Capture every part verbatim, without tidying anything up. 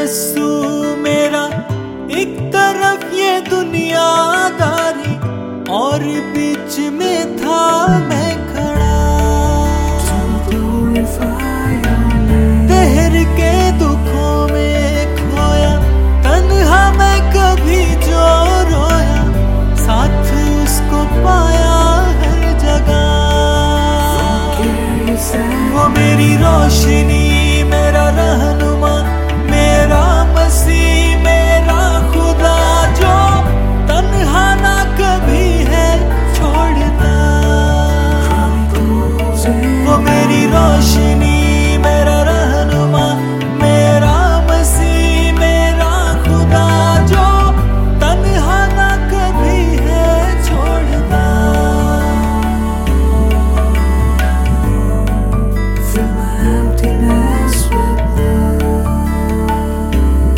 आरज़ू मेरा, एक तरफ ये दुनियादारी और बीच में था मैं खड़ा। तहर के दुखों में खोया, तन्हा मैं कभी जो रोया, साथ उसको पाया हर जगह। वो मेरी रोशनी, मेरा रहनुमा, मेरा मसीह, मेरा खुदा, जो तन्हा ना कभी है छोड़ता। वो मेरी रोशनी, मेरा रहनुमा, मेरा मसीह, मेरा खुदा, जो तन्हा ना कभी है छोड़ता। Fill my emptiness with love,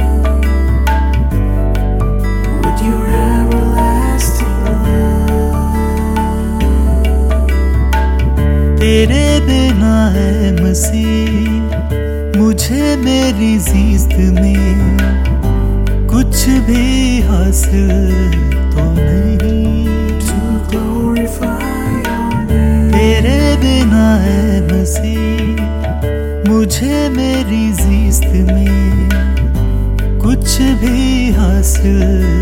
with your everlasting love. तेरे बिना है मसीह, मुझे मेरी ज़िंदगी में कुछ भी हासिल तो नहीं। To glorify your name. तेरे बिना है मसीह, मुझे मेरी ज़िंदगी में कुछ भी हासिल